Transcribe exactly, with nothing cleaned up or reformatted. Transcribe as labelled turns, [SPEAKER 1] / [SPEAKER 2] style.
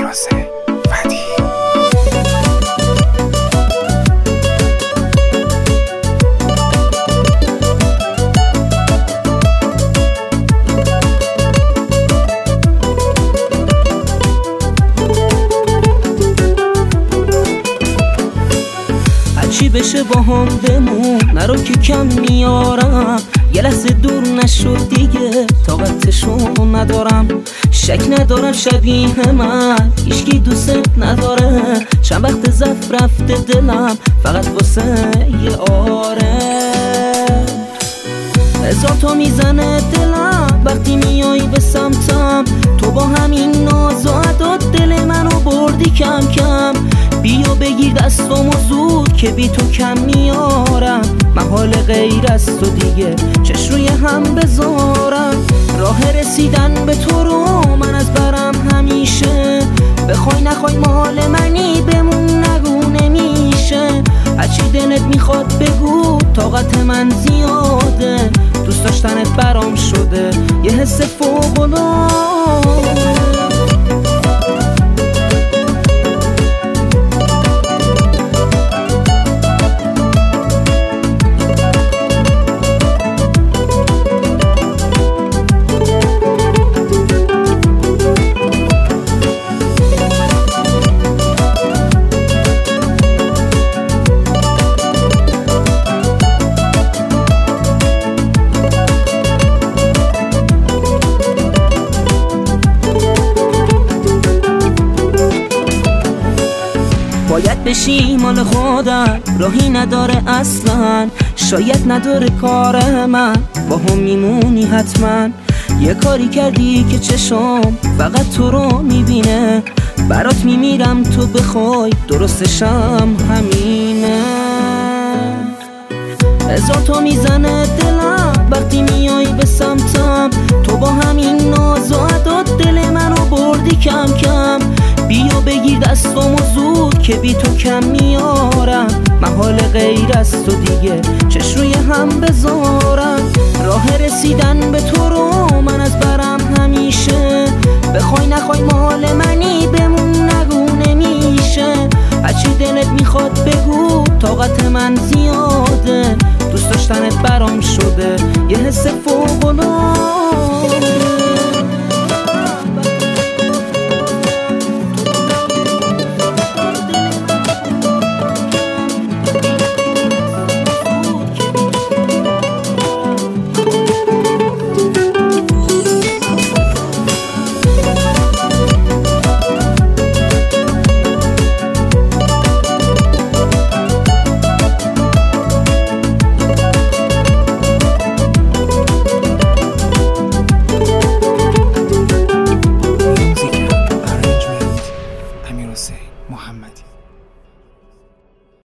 [SPEAKER 1] فراز فدی.
[SPEAKER 2] چی بشه با هم بمون، نرو که کم میارم. یه لحظه دور نشد دیگه، طاقتشو ندارم. شک ندارم شبیه من هیچکی دوست نداره. چند وقت زف رفته دلم فقط واسه یه آره. هزار تا میزنه دلم وقتی میای به سمتم. تو با همین ناز و عداد دل منو بردی کم کم. بیا بگیر دستامو زود که بی تو کم میارم. محال غیر از تو دیگه چش روی هم بذارم. راه رسیدن به تو رو من از برم همیشه. بخوای نخوای مال منی بمون نگو نمیشه. هرچی دلت میخواد بگو طاقت من زیاده. دوست داشتنت برام شده یه حس فوق‌العاده. باید بشی مال خودم، راهی نداره اصلا. شاید نداره کار من، با هم میمونی حتما. یه کاری کردی که چشم فقط تو رو میبینه. برات میمیرم تو بخوای درستشم همینه. هزار تا میزنه دلم وقتی میای به سمتم. تو با همین ناز و عداد دل منو بردی کم کم. بیا بگیر دستامو زود که بی تو کم میارم. محال غیر از تو دیگه چش روی هم بذارم. راه رسیدن به تو رو من از برم همیشه. بخوای نخوای مال منی بمون نگو نمیشه. هرچی دلت میخواد بگو طاقت من زیاده. دوست داشتنت برام شده یه حس فوق‌العاده.